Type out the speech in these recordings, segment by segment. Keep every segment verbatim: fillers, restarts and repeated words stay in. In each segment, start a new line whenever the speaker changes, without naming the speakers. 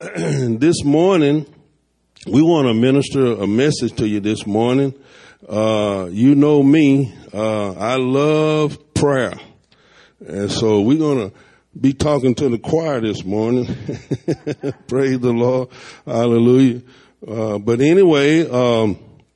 This morning, we want to minister a message to you this morning. Uh, you know me, uh, I love prayer. And so we're going to be talking to the choir this morning. Praise the Lord. Hallelujah. Uh, but anyway, um,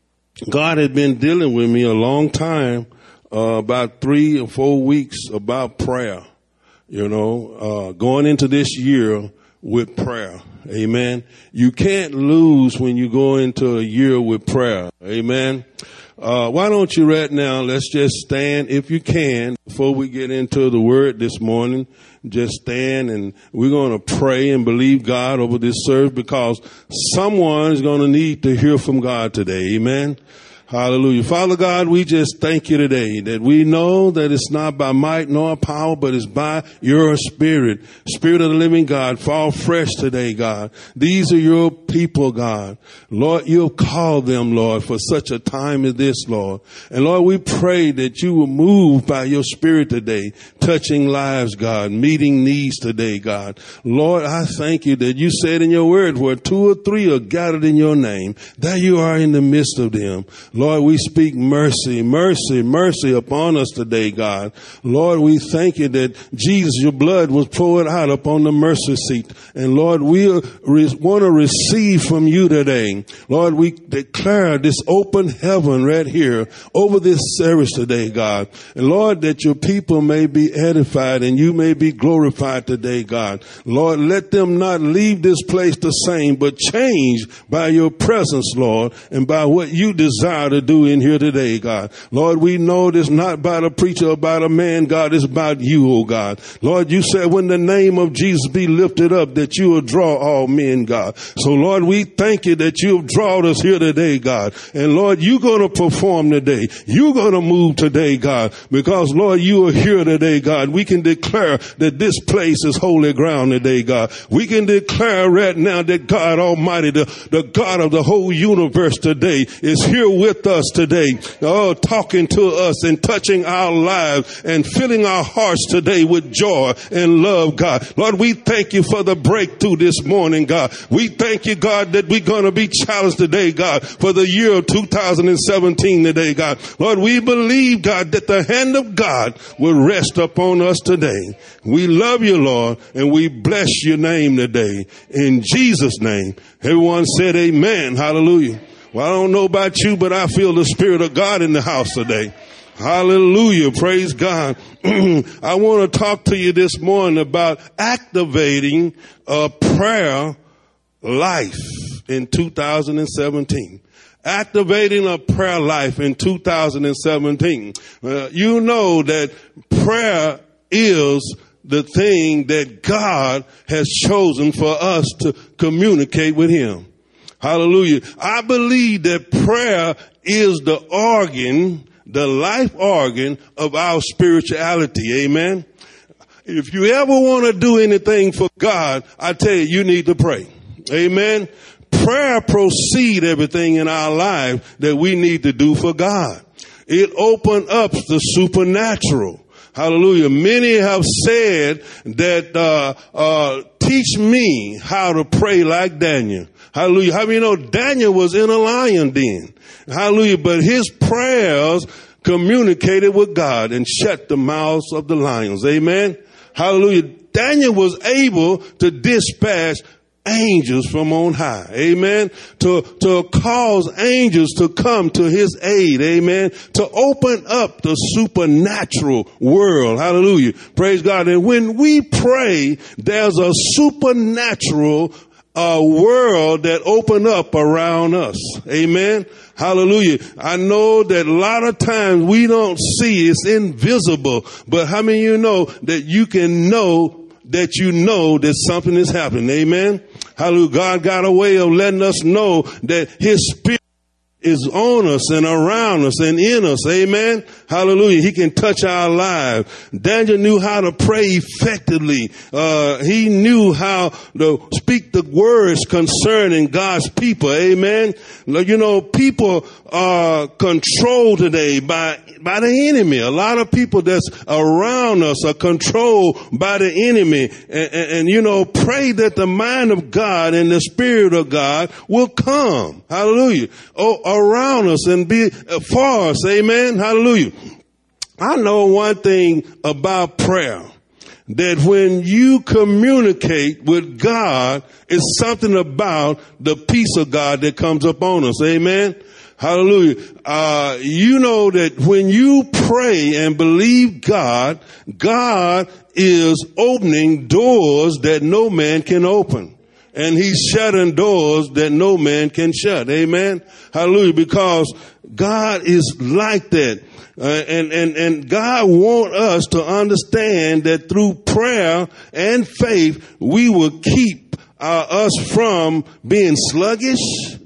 God had been dealing with me a long time, uh, about three or four weeks about prayer, you know, uh, going into this year with prayer. Amen. You can't lose when you go into a year with prayer. Amen. Uh, why don't you right now, let's just stand if you can before we get into the word this morning. Just stand and we're going to pray and believe God over this service because someone is going to need to hear from God today. Amen. Hallelujah. Father God, we just thank you today that we know that it's not by might nor power, but it's by your spirit. Spirit of the living God, fall fresh today, God. These are your people, God. Lord, you've called them, Lord, for such a time as this, Lord. And Lord, we pray that you will move by your spirit today, touching lives, God, meeting needs today, God. Lord, I thank you that you said in your word, where two or three are gathered in your name, that you are in the midst of them. Lord, we speak mercy, mercy, mercy upon us today, God. Lord, we thank you that Jesus, your blood was poured out upon the mercy seat. And Lord, we want to receive from you today. Lord, we declare this open heaven right here over this service today, God. And Lord, that your people may be edified and you may be glorified today, God. Lord, let them not leave this place the same, but change by your presence, Lord, and by what you desire to do in here today, God. Lord, we know this not about a preacher, about a man, God. It's about you, oh God. Lord, you said when the name of Jesus be lifted up, that you will draw all men, God. So Lord, we thank you that you've drawn us here today, God. And Lord, you're going to perform today. You're going to move today, God, because Lord, you are here today, God. We can declare that this place is holy ground today, God. We can declare right now that God Almighty, the, the God of the whole universe today, is here with us today, oh, talking to us and touching our lives and filling our hearts today with joy and love, God. Lord, we thank you for the breakthrough this morning, God. We thank you, God, that we're going to be challenged today, God, for the year of two thousand seventeen today, God. Lord, we believe, God, that the hand of God will rest upon us today. We love you, Lord, and we bless your name today. In Jesus' name, everyone said amen. Hallelujah. Well, I don't know about you, but I feel the Spirit of God in the house today. Hallelujah. Praise God. I want to talk to you this morning about activating a prayer life in two thousand seventeen. Activating a prayer life in two thousand seventeen. Uh, you know that prayer is the thing that God has chosen for us to communicate with him. Hallelujah. I believe that prayer is the organ, the life organ of our spirituality. Amen. If you ever want to do anything for God, I tell you, you need to pray. Amen. Prayer proceeds everything in our life that we need to do for God. It opens up the supernatural. Hallelujah. Many have said that, uh, uh, teach me how to pray like Daniel. Hallelujah. How many know Daniel was in a lion den? Hallelujah. But his prayers communicated with God and shut the mouths of the lions. Amen. Hallelujah. Daniel was able to dispatch angels from on high. Amen. To, to cause angels to come to his aid. Amen. To open up the supernatural world. Hallelujah. Praise God. And when we pray, there's a supernatural a world that open up around us. Amen. Hallelujah. I know that a lot of times we don't see, it's invisible, but how many of you know that you can know that you know that something is happening? Amen. Hallelujah. God got a way of letting us know that his spirit is on us and around us and in us. Amen. Hallelujah. He can touch our lives. Daniel knew how to pray effectively. Uh, he knew how to speak the words concerning God's people. Amen. You know, people are controlled today by, by the enemy. A lot of people that's around us are controlled by the enemy. And, and, and you know, pray that the mind of God and the Spirit of God will come. Hallelujah. Oh, around us and be for us. Amen. Hallelujah. I know one thing about prayer, that when you communicate with God, it's something about the peace of God that comes upon us. Amen. Hallelujah. Uh, you know that when you pray and believe God, God is opening doors that no man can open. And he's shutting doors that no man can shut. Amen. Hallelujah. Because God is like that. Uh, and, and, and God wants us to understand that through prayer and faith, we will keep uh, us from being sluggish,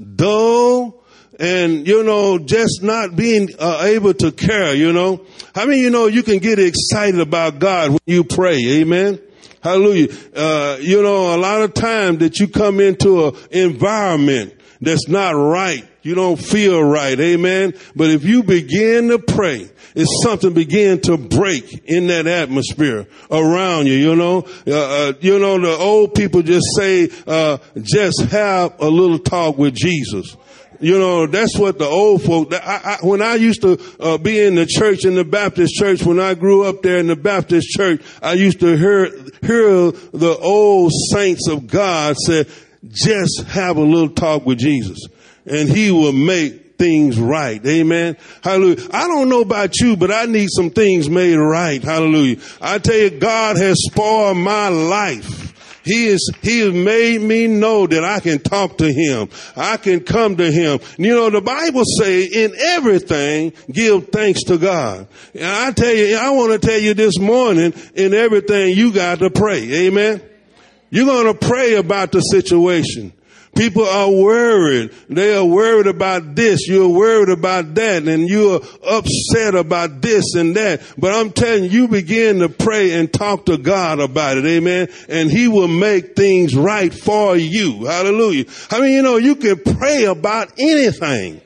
dull, and, you know, just not being uh, able to care, you know. How many of you know you can get excited about God when you pray? Amen. Hallelujah. Uh, you know, a lot of times that you come into an environment that's not right, you don't feel right. Amen. But if you begin to pray, it's something begin to break in that atmosphere around you, you know. Uh, uh, you know, the old people just say, uh, just have a little talk with Jesus. You know, that's what the old folk, I, I, when I used to uh, be in the church, in the Baptist church, when I grew up there in the Baptist church, I used to hear, hear the old saints of God say, just have a little talk with Jesus and he will make things right. Amen. Hallelujah. I don't know about you, but I need some things made right. Hallelujah. I tell you, God has spoiled my life. He is, he has made me know that I can talk to him. I can come to him. You know, the Bible say in everything, give thanks to God. And I tell you, I want to tell you this morning, in everything you got to pray. Amen. You're going to pray about the situation. People are worried. They are worried about this. You're worried about that. And you're upset about this and that. But I'm telling you, you begin to pray and talk to God about it. Amen. And he will make things right for you. Hallelujah. I mean, you know, you can pray about anything.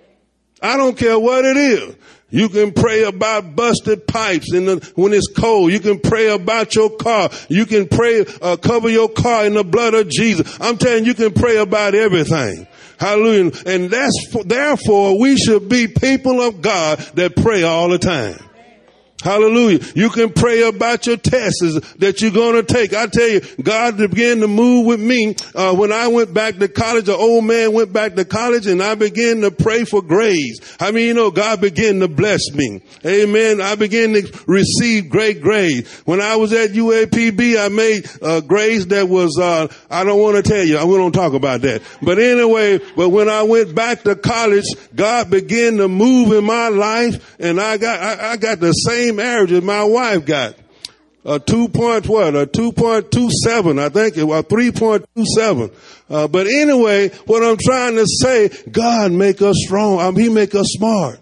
I don't care what it is. You can pray about busted pipes in the, when it's cold. You can pray about your car. You can pray, uh, cover your car in the blood of Jesus. I'm telling you, you can pray about everything. Hallelujah. And that's, for, therefore, we should be people of God that pray all the time. Hallelujah. You can pray about your tests that you're going to take. I tell you, God began to move with me. Uh, when I went back to college, an old man went back to college and I began to pray for grades. I mean, you know, God began to bless me. Amen. I began to receive great grades. When I was at U A P B, I made uh, grades that was, uh, I don't want to tell you. We don't talk about that. But anyway, but when I went back to college, God began to move in my life and I got, I, I got the same marriage as my wife got. A two point what? A two point two seven, I think it was three point two seven. Uh, but anyway, what I'm trying to say, God make us strong. I mean, he make us smart.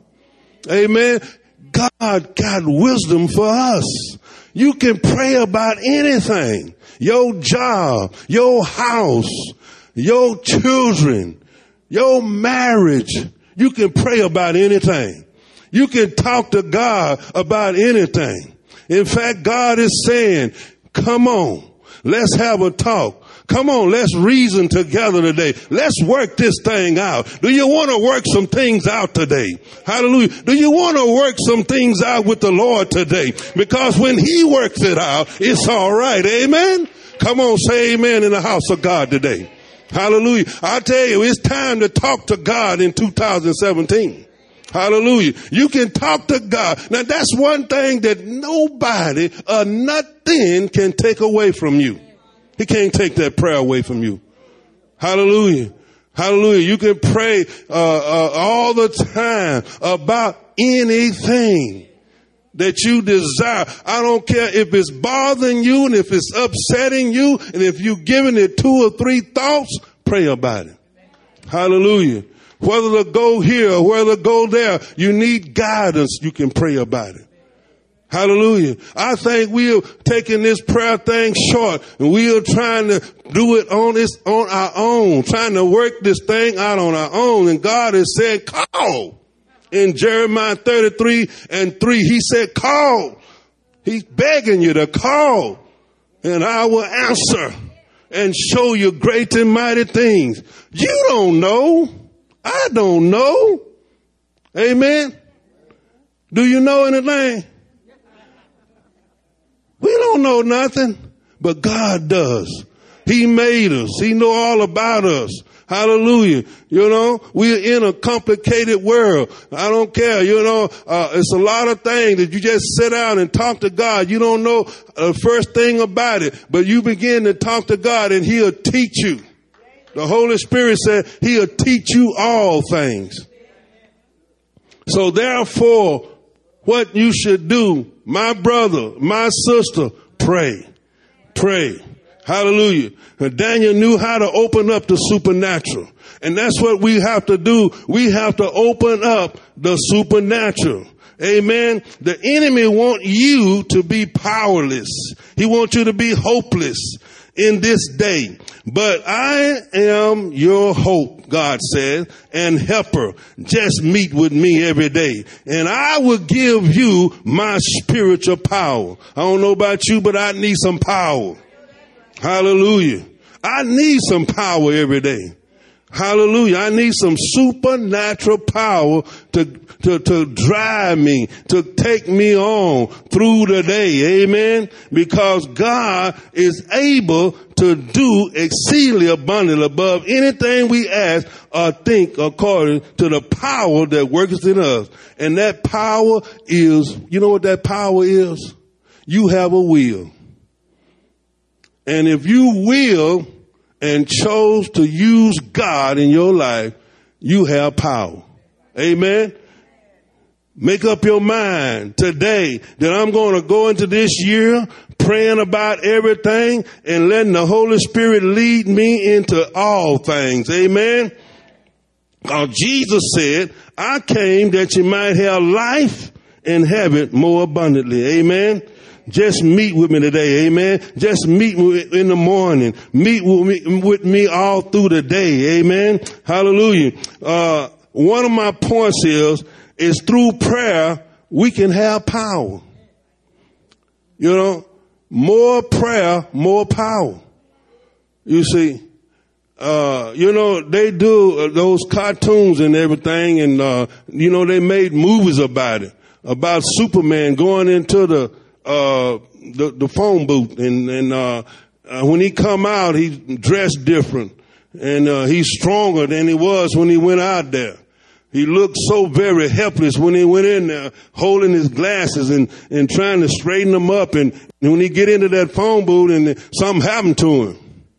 Amen. God got wisdom for us. You can pray about anything. Your job, your house, your children, your marriage. You can pray about anything. You can talk to God about anything. In fact, God is saying, come on, let's have a talk. Come on, let's reason together today. Let's work this thing out. Do you want to work some things out today? Hallelujah. Do you want to work some things out with the Lord today? Because when he works it out, it's all right. Amen. Come on, say amen in the house of God today. Hallelujah. I tell you, it's time to talk to God in two thousand seventeen. Hallelujah. You can talk to God. Now that's one thing that nobody or nothing can take away from you. He can't take that prayer away from you. Hallelujah. Hallelujah. You can pray uh, uh, all the time about anything that you desire. I don't care if it's bothering you and if it's upsetting you and if you're giving it two or three thoughts, pray about it. Hallelujah. whether to go here or whether to go there. You need guidance. You can pray about it. Hallelujah. I think we are taking this prayer thing short, and we are trying to do it on this, on our own, trying to work this thing out on our own. And God has said, call. In Jeremiah thirty-three and three, he said, call. He's begging you to call, and I will answer and show you great and mighty things. You don't know. I don't know. Amen. Do you know anything? We don't know nothing, but God does. He made us. He know all about us. Hallelujah. You know, we're in a complicated world. I don't care. You know, uh, it's a lot of things that you just sit down and talk to God. You don't know the first thing about it, but you begin to talk to God and he'll teach you. The Holy Spirit said he'll teach you all things. So therefore, what you should do, my brother, my sister, pray, pray. Hallelujah. And Daniel knew how to open up the supernatural. And that's what we have to do. We have to open up the supernatural. Amen. The enemy wants you to be powerless. He wants you to be hopeless in this day. But I am your hope, God said, and helper. Just meet with me every day, and I will give you my spiritual power. I don't know about you, but I need some power. Hallelujah. I need some power every day. Hallelujah. I need some supernatural power to, to, to drive me, to take me on through the day. Amen. Because God is able to do exceedingly abundantly above anything we ask or think according to the power that works in us. And that power is, you know what that power is? You have a will. And if you will and chose to use God in your life, you have power. Amen. Make up your mind today that I'm going to go into this year praying about everything and letting the Holy Spirit lead me into all things. Amen. Because Jesus said, I came that you might have life and have it more abundantly. Amen. Just meet with me today. Amen. Just meet with me in the morning. Meet with me, with me all through the day. Amen. Hallelujah. Uh, one of my points is, is through prayer, we can have power. You know, more prayer, more power. You see, uh, you know, they do uh, those cartoons and everything. And, uh, you know, they made movies about it, about Superman going into the, Uh, the, the phone booth, and, and, uh, uh, when he come out, he's dressed different, and, uh, he's stronger than he was when he went out there. He looked so very helpless when he went in there, holding his glasses and, and trying to straighten them up. And, and when he get into that phone booth and something happened to him.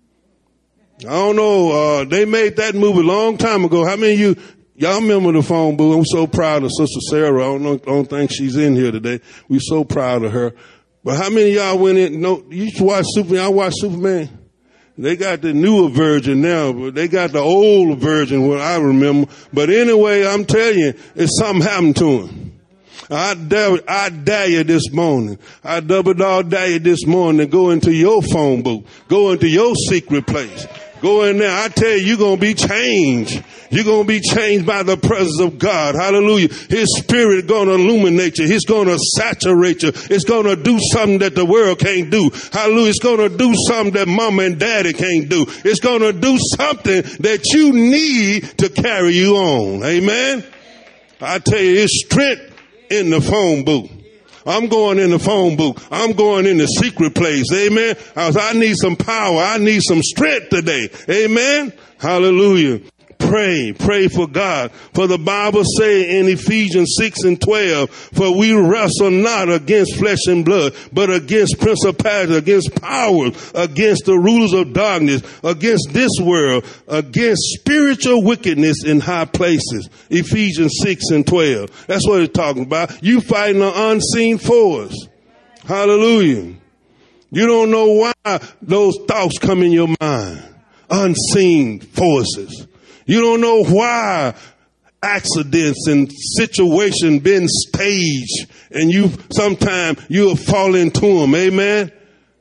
I don't know, uh, they made that movie a long time ago. How many of you, y'all remember the phone booth? I'm so proud of Sister Sarah. I don't know, I don't think she's in here today. We're so proud of her. But how many of y'all went in? No, you used to watch Superman. I watched Superman. They got the newer version now, but they got the old version, what I remember. But anyway, I'm telling you, it's something happened to him. I dare, I dare you this morning. I double dog dare you this morning to go into your phone booth. Go into your secret place. Go in there. I tell you, you're going to be changed. You're going to be changed by the presence of God. Hallelujah. His spirit is going to illuminate you. He's going to saturate you. It's going to do something that the world can't do. Hallelujah. It's going to do something that mama and daddy can't do. It's going to do something that you need to carry you on. Amen. I tell you, it's strength in the phone booth. I'm going in the phone booth. I'm going in the secret place. Amen. I need some power. I need some strength today. Amen. Hallelujah. Pray, pray for God. For the Bible say in Ephesians six and twelve, for we wrestle not against flesh and blood, but against principalities, against powers, against the rulers of darkness, against this world, against spiritual wickedness in high places. Ephesians six and twelve. That's what it's talking about. You fighting an unseen force. Hallelujah. You don't know why those thoughts come in your mind. Unseen forces. You don't know why accidents and situations been staged, and you sometimes you'll fall into them. Amen.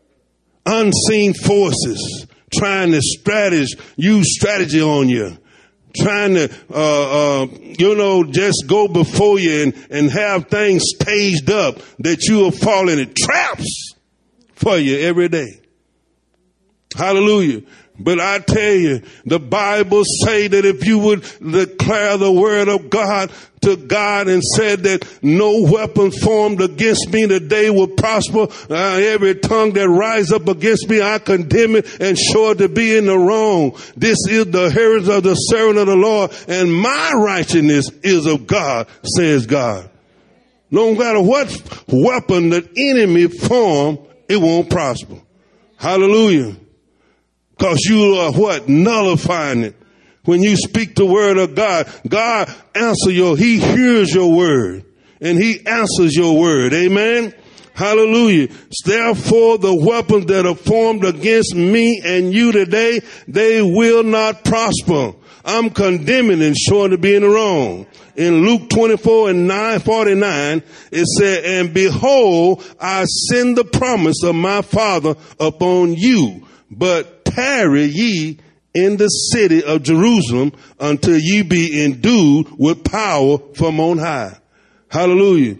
Unseen forces trying to strategy, use strategy on you, trying to, uh, uh, you know, just go before you and, and have things staged up that you will fall into traps for you every day. Hallelujah. But I tell you, the Bible say that if you would declare the word of God to God and said that no weapon formed against me today will prosper, uh, every tongue that rise up against me, I condemn it and show it to be in the wrong. This is the heritage of the servant of the Lord, and my righteousness is of God, says God. No matter what weapon the enemy form, it won't prosper. Hallelujah. Because you are what? Nullifying it. When you speak the word of God, God answers your, he hears your word and he answers your word. Amen. Hallelujah. Therefore, the weapons that are formed against me and you today, they will not prosper. I'm condemning and showing to be in the wrong. In Luke twenty-four and nine forty-nine, it said, and behold, I send the promise of my Father upon you, but tarry ye in the city of Jerusalem until ye be endued with power from on high. Hallelujah.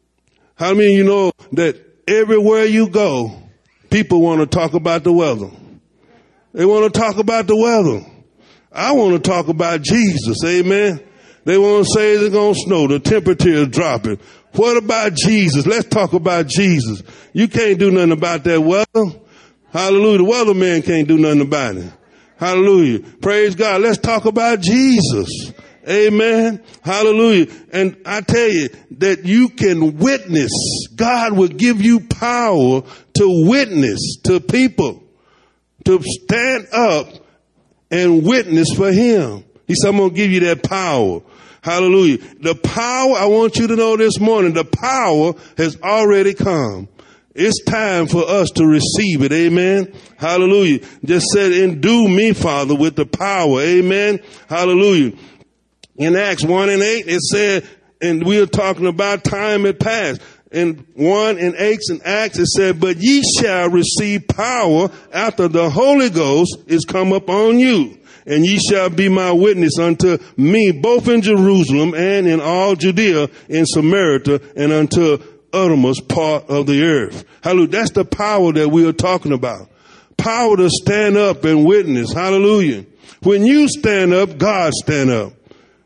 How many of you know that everywhere you go, people want to talk about the weather? They want to talk about the weather. I want to talk about Jesus. Amen. They want to say it's going to snow. The temperature is dropping. What about Jesus? Let's talk about Jesus. You can't do nothing about that weather. Hallelujah. The weatherman can't do nothing about it. Hallelujah. Praise God. Let's talk about Jesus. Amen. Hallelujah. And I tell you that you can witness. God will give you power to witness to people, to stand up and witness for him. He said, I'm going to give you that power. Hallelujah. The power, I want you to know this morning, the power has already come. It's time for us to receive it. Amen. Hallelujah. Just said, endue me, Father, with the power. Amen. Hallelujah. In Acts one and eight, it said, and we are talking about time had passed. In one in Acts and Acts, it said, but ye shall receive power after the Holy Ghost is come upon you. And ye shall be my witness unto me, both in Jerusalem and in all Judea, in Samaria, and unto uttermost part of the earth. Hallelujah. That's the power that we are talking about. Power to stand up and witness. Hallelujah. When you stand up, God stand up.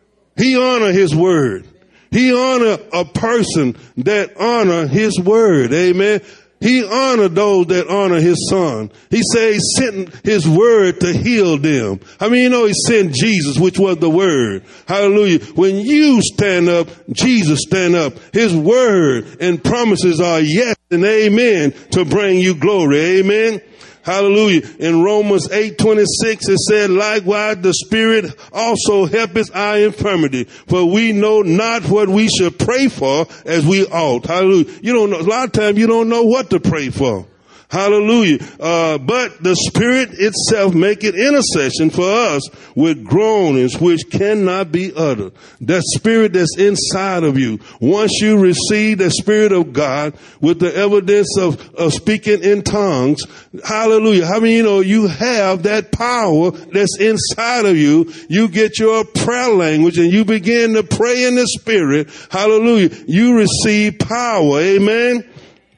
He honor his word. He honor a person that honor his word. Amen. He honored those that honor his son. He said he sent his word to heal them. I mean, you know, he sent Jesus, which was the word. Hallelujah. When you stand up, Jesus stand up. His word and promises are yes and amen to bring you glory. Amen. Hallelujah. In Romans eight twenty-six, it said, likewise, the Spirit also helpeth our infirmity, for we know not what we should pray for as we ought. Hallelujah. You don't know, a lot of times you don't know what to pray for. Hallelujah. Uh, but the Spirit itself maketh intercession for us with groanings which cannot be uttered. That Spirit that's inside of you. Once you receive the Spirit of God with the evidence of, of speaking in tongues, hallelujah. How many of you know you have that power that's inside of you? You get your prayer language and you begin to pray in the Spirit. Hallelujah. You receive power. Amen.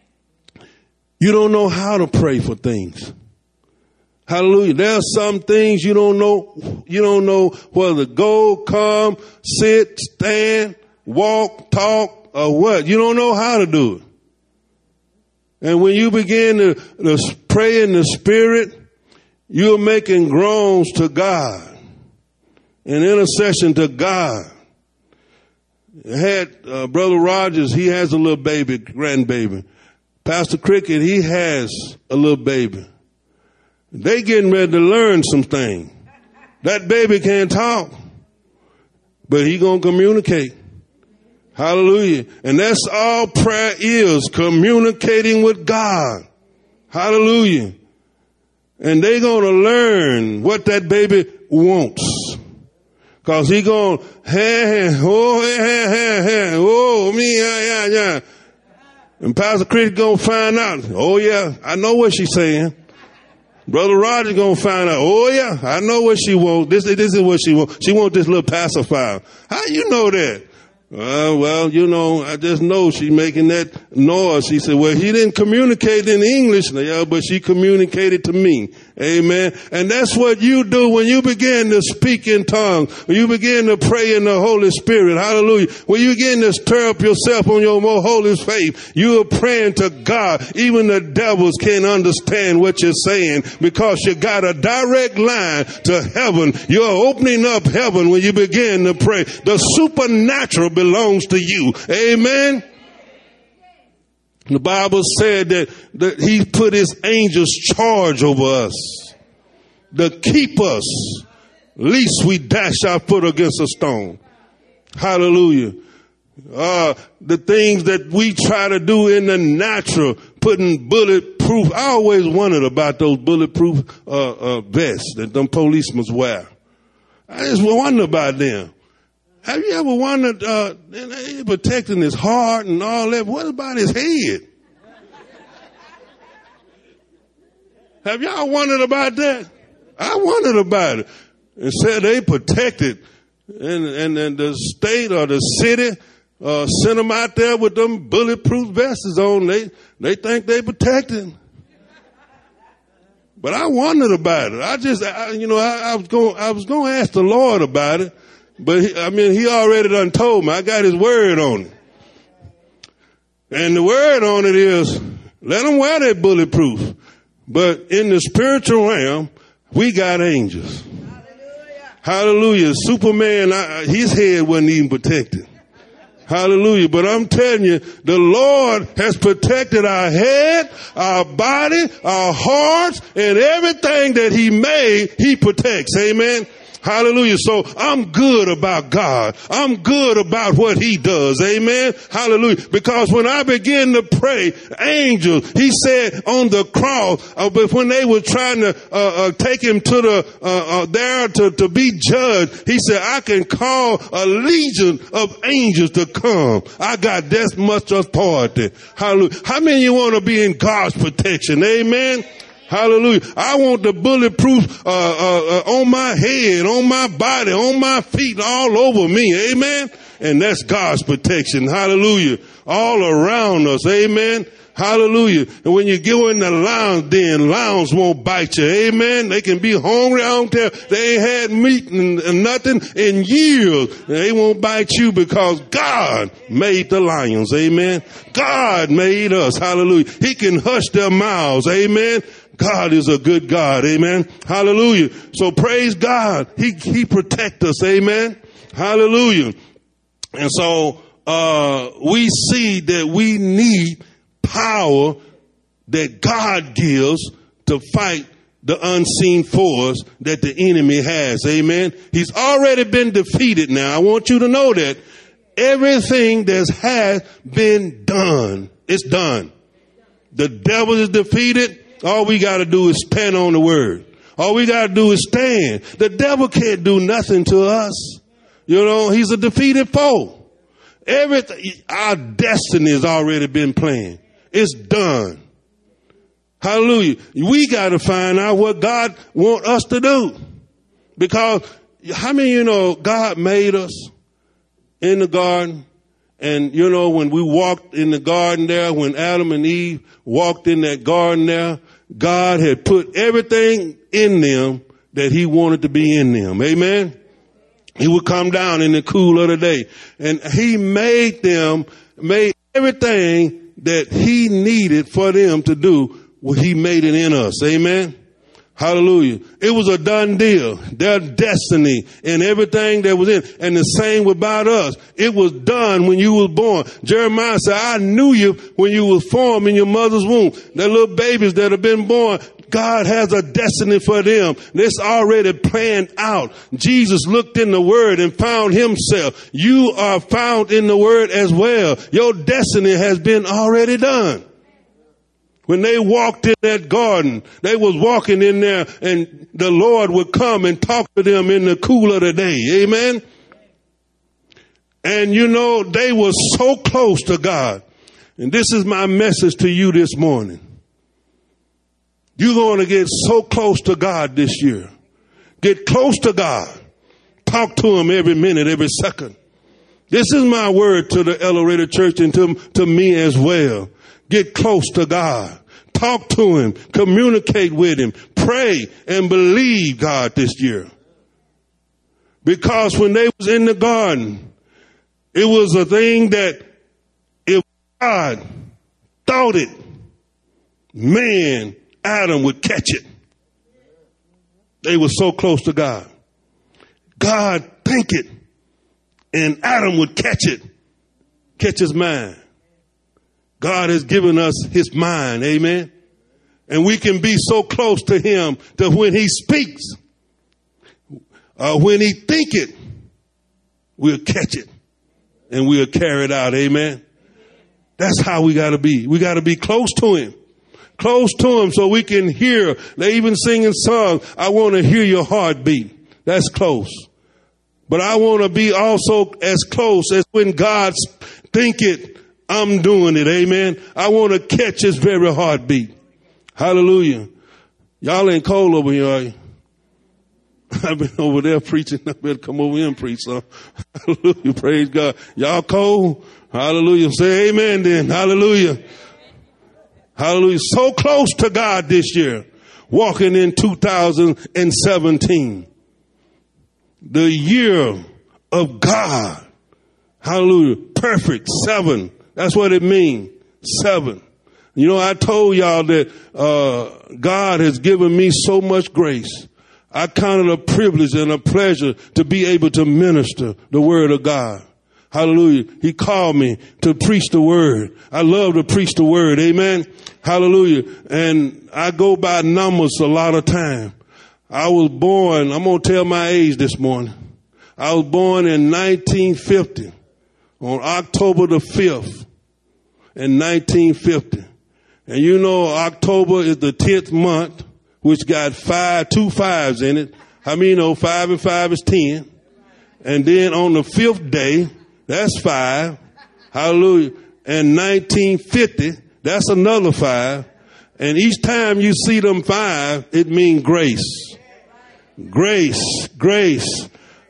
You don't know how to pray for things. Hallelujah. There are some things you don't know. You don't know whether to go, come, sit, stand, walk, talk, or what. You don't know how to do it. And when you begin to, to pray in the Spirit, you're making groans to God, an intercession to God. I had uh, Brother Rogers, he has a little baby, grandbaby. Pastor Cricket, he has a little baby. They getting ready to learn some things. That baby can't talk, but he gonna communicate. Hallelujah. And that's all prayer is, communicating with God. Hallelujah. And they gonna learn what that baby wants. Cause he going, hey, oh, hey, hey, hey, oh, me, yeah, yeah, yeah. And Pastor Chris gonna find out, oh yeah, I know what she's saying. Brother Roger gonna find out, oh yeah, I know what she wants. This, this is what she wants. She wants this little pacifier. How you know that? Uh, well, you know, I just know she's making that noise. She said, well, he didn't communicate in English, yeah, but she communicated to me. Amen. And that's what you do when you begin to speak in tongues, when you begin to pray in the Holy Spirit. Hallelujah. When you begin to stir up yourself on your more holy faith, you are praying to God. Even the devils can't understand what you're saying because you got a direct line to heaven. You're opening up heaven when you begin to pray. The supernatural belongs to you. Amen. The Bible said that, that he put his angels charge over us to keep us, lest we dash our foot against a stone. Hallelujah. Uh, the things that we try to do in the natural, putting bulletproof. I always wondered about those bulletproof uh, uh, vests that them policemen wear. I just wonder about them. Have you ever wondered, uh, protecting his heart and all that? What about his head? Have y'all wondered about that? I wondered about it. And said they protected, and, and, and the state or the city uh, sent them out there with them bulletproof vests on. They they think they protected. But I wondered about it. I just, I, you know, I, I was going, I was going to ask the Lord about it. But he, I mean, he already done told me. I got his word on it. And the word on it is, let them wear that bulletproof. But in the spiritual realm, we got angels. Hallelujah. Hallelujah. Superman, I, his head wasn't even protected. Hallelujah. But I'm telling you, the Lord has protected our head, our body, our hearts, and everything that he made, he protects. Amen. Hallelujah. So I'm good about God. I'm good about what he does. Amen. Hallelujah. Because when I begin to pray, angels, he said on the cross, uh, but when they were trying to uh, uh, take him to the, uh, uh, there to, to be judged, he said, I can call a legion of angels to come. I got that much authority. Hallelujah. How many of you want to be in God's protection? Amen. Hallelujah. I want the bulletproof uh, uh, uh, on my head, on my body, on my feet, all over me. Amen. And that's God's protection. Hallelujah. All around us. Amen. Hallelujah. And when you go in the lounge den, lions won't bite you. Amen. They can be hungry. I don't care. They ain't had meat and, and nothing in years. They won't bite you because God made the lions. Amen. God made us. Hallelujah. He can hush their mouths. Amen. God is a good God. Amen. Hallelujah. So praise God. He, he protect us. Amen. Hallelujah. And so, uh, we see that we need power that God gives to fight the unseen force that the enemy has. Amen. He's already been defeated now. I want you to know that everything that has been done, it's done. The devil is defeated. All we got to do is stand on the word. All we got to do is stand. The devil can't do nothing to us. You know, he's a defeated foe. Everything, our destiny has already been planned. It's done. Hallelujah. We got to find out what God wants us to do. Because how many of you know God made us in the garden? And, you know, when we walked in the garden there, when Adam and Eve walked in that garden there, God had put everything in them that he wanted to be in them. Amen. He would come down in the cool of the day and he made them, made everything that he needed for them to do. Well, he made it in us. Amen. Hallelujah. It was a done deal. Their destiny and everything that was in. And the same about us. It was done when you was born. Jeremiah said, I knew you when you was formed in your mother's womb. The little babies that have been born, God has a destiny for them. It's already planned out. Jesus looked in the word and found himself. You are found in the word as well. Your destiny has been already done. When they walked in that garden, they was walking in there and the Lord would come and talk to them in the cool of the day. Amen. And you know, they were so close to God. And this is my message to you this morning. You're going to get so close to God this year. Get close to God. Talk to him every minute, every second. This is my word to the Elevated Church and to, to me as well. Get close to God. Talk to him. Communicate with him. Pray and believe God this year. Because when they was in the garden, it was a thing that if God thought it, man, Adam would catch it. They were so close to God. God think it, and Adam would catch it, catch his mind. God has given us his mind, amen? And we can be so close to him that when he speaks, uh, when he think it, we'll catch it and we'll carry it out, amen? That's how we got to be. We got to be close to him. Close to him so we can hear. They even sing in songs, I want to hear your heartbeat. That's close. But I want to be also as close as when God think it, I'm doing it. Amen. I want to catch his very heartbeat. Hallelujah. Y'all ain't cold over here, are you? I've been over there preaching. I better come over here and preach some. Hallelujah. Praise God. Y'all cold? Hallelujah. Say amen then. Hallelujah. Hallelujah. So close to God this year. Walking in two thousand seventeen. The year of God. Hallelujah. Perfect. Seven. That's what it means. Seven. You know, I told y'all that uh God has given me so much grace. I count it a privilege and a pleasure to be able to minister the word of God. Hallelujah. He called me to preach the word. I love to preach the word. Amen. Hallelujah. And I go by numbers a lot of time. I was born, I'm going to tell my age this morning. I was born in nineteen fifty on October the fifth in nineteen fifty. And you know, October is the tenth month, which got five, two fives in it. How many know five and five is ten? And then on the fifth day, that's five. Hallelujah. And nineteen fifty, that's another five. And each time you see them five, it means grace. Grace, grace.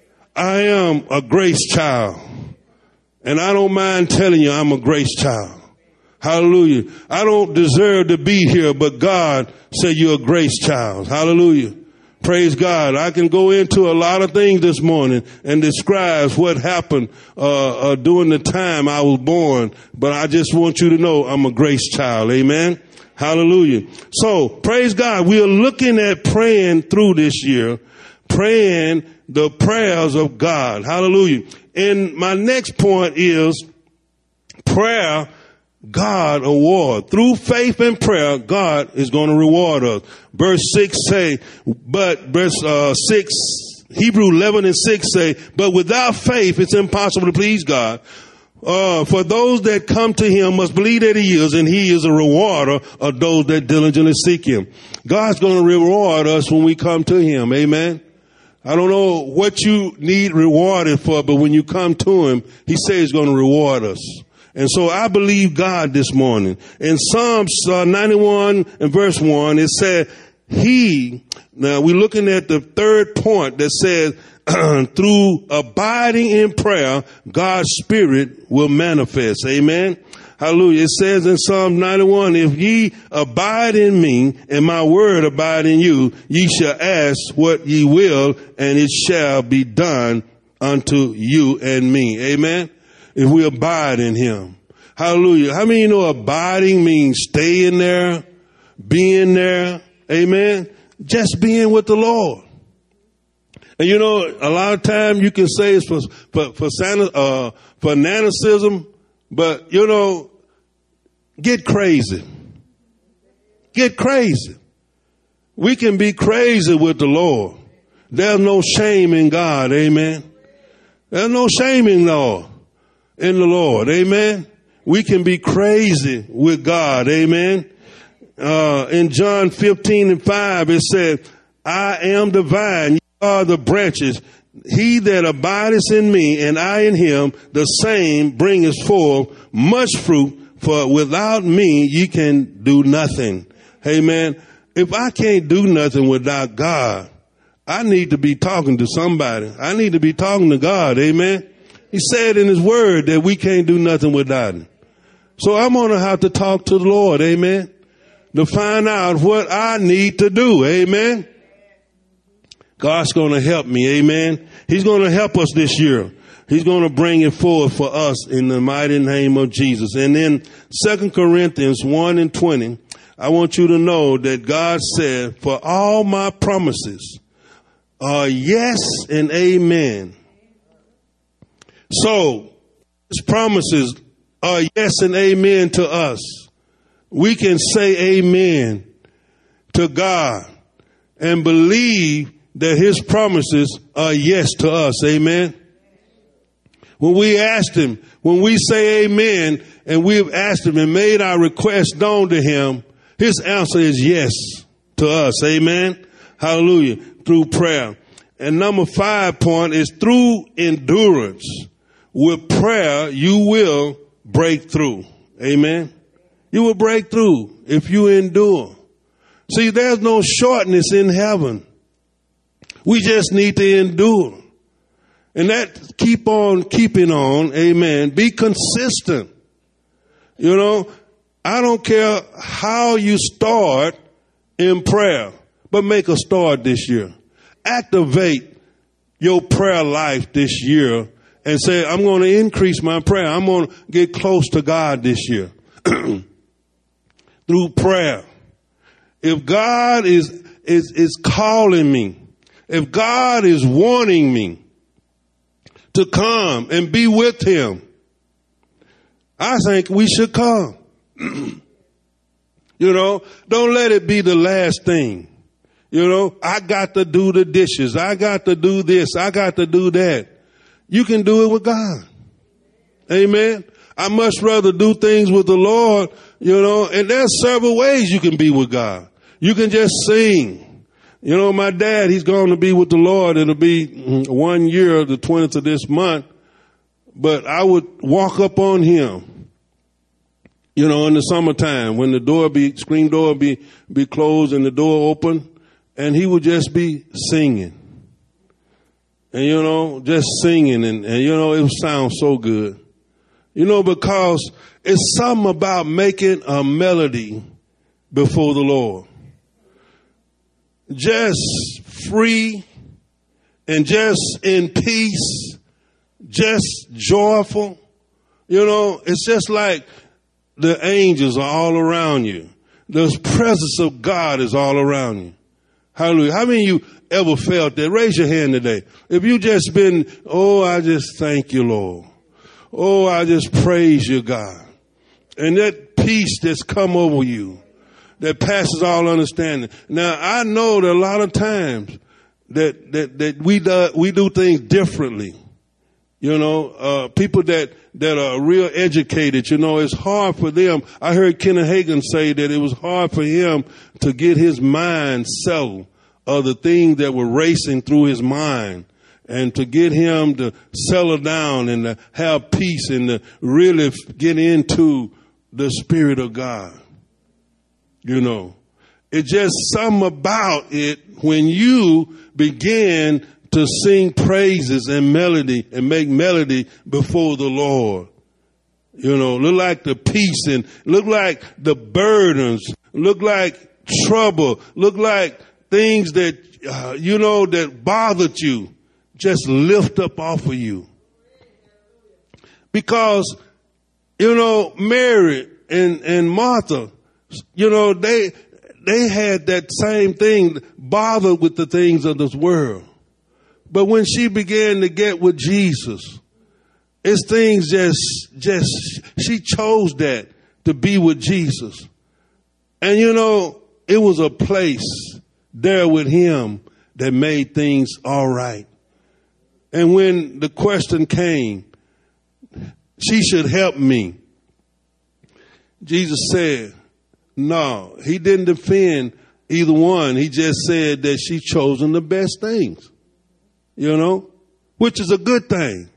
I am a grace child. And I don't mind telling you I'm a grace child. Hallelujah. I don't deserve to be here, but God said you're a grace child. Hallelujah. Praise God. I can go into a lot of things this morning and describe what happened uh, uh during the time I was born. But I just want you to know I'm a grace child. Amen. Hallelujah. So praise God. We are looking at praying through this year, praying the prayers of God. Hallelujah. And my next point is prayer. God award. Through faith and prayer, God is going to reward us. Verse six say, but verse uh, six, Hebrew eleven and six say, but without faith, it's impossible to please God. Uh, for those that come to him must believe that he is, and he is a rewarder of those that diligently seek him. God's going to reward us when we come to him. Amen. I don't know what you need rewarded for, but when you come to him, he says he's going to reward us. And so I believe God this morning. In Psalms uh, ninety-one and verse one, it said, he, now we're looking at the third point that says, through abiding in prayer, God's spirit will manifest. Amen. Hallelujah. It says in Psalm ninety-one, if ye abide in me and my word abide in you, ye shall ask what ye will and it shall be done unto you and me. Amen. If we abide in him. Hallelujah. How many of you know abiding means staying there, being there? Amen. Just being with the Lord. And you know, a lot of time you can say it's for, for, for, uh, fanaticism, but you know, get crazy. Get crazy. We can be crazy with the Lord. There's no shame in God. Amen. There's no shame in the Lord. In the Lord. Amen. We can be crazy with God. Amen. Uh, in John fifteen and five, it said, I am the vine, you are the branches. He that abideth in me and I in him, the same bringeth forth much fruit, for without me ye can do nothing. Amen. If I can't do nothing without God, I need to be talking to somebody. I need to be talking to God. Amen. He said in his word that we can't do nothing without him. So I'm going to have to talk to the Lord. Amen. To find out what I need to do. Amen. God's going to help me. Amen. He's going to help us this year. He's going to bring it forward for us in the mighty name of Jesus. And then Second Corinthians one and twenty, I want you to know that God said, for all my promises are yes and amen. So his promises are yes and amen to us. We can say amen to God and believe that his promises are yes to us. Amen. When we asked him, when we say amen and we've asked him and made our request known to him, his answer is yes to us. Amen. Hallelujah. Through prayer. And number five point is through endurance. With prayer, you will break through. Amen. You will break through if you endure. See, there's no shortness in heaven. We just need to endure. And that keep on keeping on. Amen. Be consistent. You know, I don't care how you start in prayer, but make a start this year. Activate your prayer life this year and say, I'm going to increase my prayer. I'm going to get close to God this year through prayer. If God is, is, is calling me, if God is wanting me to come and be with him, I think we should come. You know, don't let it be the last thing. You know, I got to do the dishes. I got to do this. I got to do that. You can do it with God. Amen. I much rather do things with the Lord, you know, and there's several ways you can be with God. You can just sing. You know, my dad, he's going to be with the Lord. It'll be one year, the twentieth of this month. But I would walk up on him, you know, in the summertime when the door be, screen door be, be closed and the door open, and he would just be singing. And, you know, just singing and, and, you know, it would sound so good. You know, because it's something about making a melody before the Lord. Just free and just in peace, just joyful. You know, it's just like the angels are all around you. The presence of God is all around you. Hallelujah. How many of you ever felt that? Raise your hand today. If you just been, oh, I just thank you, Lord. Oh, I just praise you, God. And that peace that's come over you, that passes all understanding. Now, I know that a lot of times that, that, that we do, we do things differently. You know, uh, people that, that are real educated, you know, it's hard for them. I heard Kenneth Hagin say that it was hard for him to get his mind settled of the things that were racing through his mind, and to get him to settle down and to have peace and to really get into the Spirit of God. You know, it's just something about it when you begin to sing praises and melody and make melody before the Lord. You know, look like the peace and look like the burdens, look like trouble, look like things that, uh, you know, that bothered you, just lift up off of you. Because, you know, Mary and, and Martha, you know, they, they had that same thing, bothered with the things of this world. But when she began to get with Jesus, it's things just, just, she chose that to be with Jesus. And you know, it was a place there with him that made things all right. And when the question came, she should help me, Jesus said, No, he didn't defend either one. He just said that she's chosen the best things, you know, which is a good thing.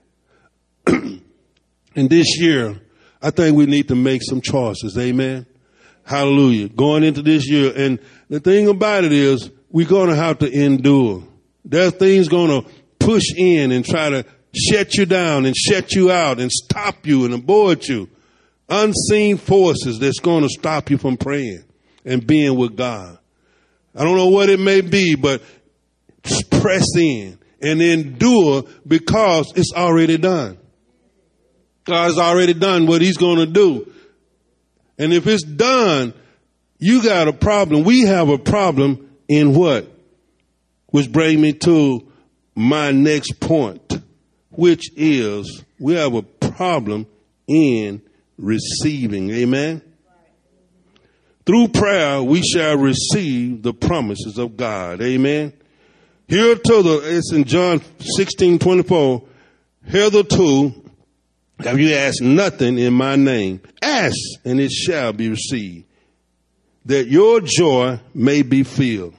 And this year, I think we need to make some choices. Amen. Hallelujah. Going into this year. And the thing about it is we're going to have to endure. There's things going to push in and try to shut you down and shut you out and stop you and abort you. Unseen forces that's going to stop you from praying and being with God. I don't know what it may be, but press in and endure because it's already done. God's already done what he's going to do. And if it's done, you got a problem. We have a problem in what? Which brings me to my next point, which is we have a problem in receiving. Amen. Through prayer, we shall receive the promises of God. Amen. Here to the, it's in John sixteen twenty-four, hitherto have you asked nothing in my name? Ask, and it shall be received, that your joy may be filled.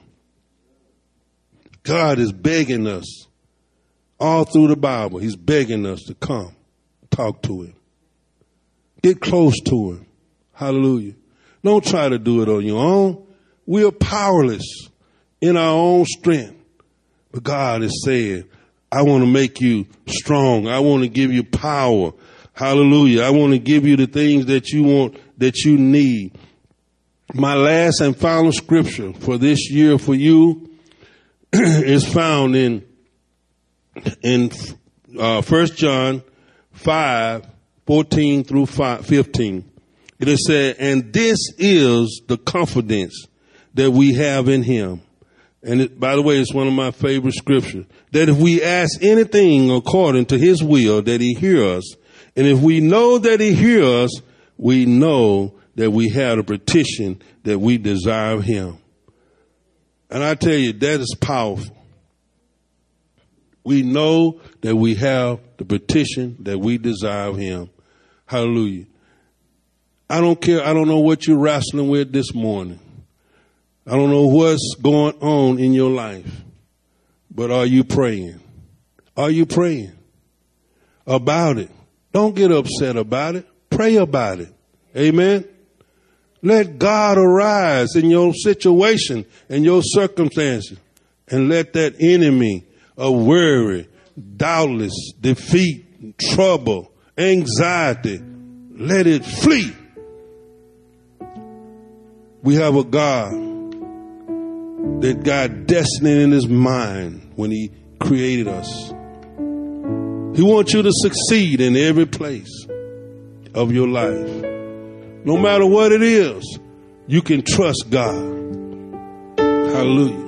God is begging us all through the Bible. He's begging us to come, talk to him, get close to him. Hallelujah. Don't try to do it on your own. We are powerless in our own strength. But God is saying, I want to make you strong. I want to give you power. Hallelujah. I want to give you the things that you want, that you need. My last and final scripture for this year for you is found in, in, uh, First John five, fourteen through fifteen. It is said, and this is the confidence that we have in him. And it, by the way, it's one of my favorite scriptures, that if we ask anything according to his will, that he hear us. And if we know that he hear us, we know that we have a petition that we desire of him. And I tell you, that is powerful. We know that we have the petition that we desire of him. Hallelujah. I don't care. I don't know what you're wrestling with this morning. I don't know what's going on in your life. But are you praying? Are you praying about it? Don't get upset about it. Pray about it. Amen. Let God arise in your situation and your circumstances. And let that enemy of worry, doubtless, defeat, trouble, anxiety, let it flee. We have a God that got destiny in his mind when he created us. He wants you to succeed in every place of your life. No matter what it is, you can trust God. Hallelujah.